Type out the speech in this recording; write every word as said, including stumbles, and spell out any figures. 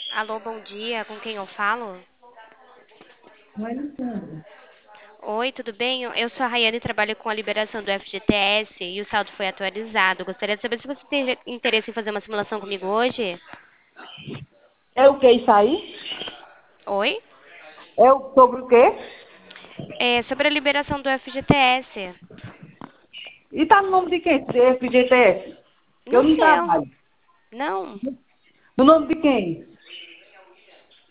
Alô, bom dia. Com quem eu falo? Com a Alessandra. Oi, tudo bem? Eu sou a Rayane e trabalho com a liberação do F G T S e o saldo foi atualizado. Gostaria de saber se você tem interesse em fazer uma simulação comigo hoje. É o que isso aí? Oi? É o- sobre o quê? É sobre a liberação do F G T S. E tá no nome de quem? De F G T S? Que eu No não seu. trabalho. Não? No nome de quem?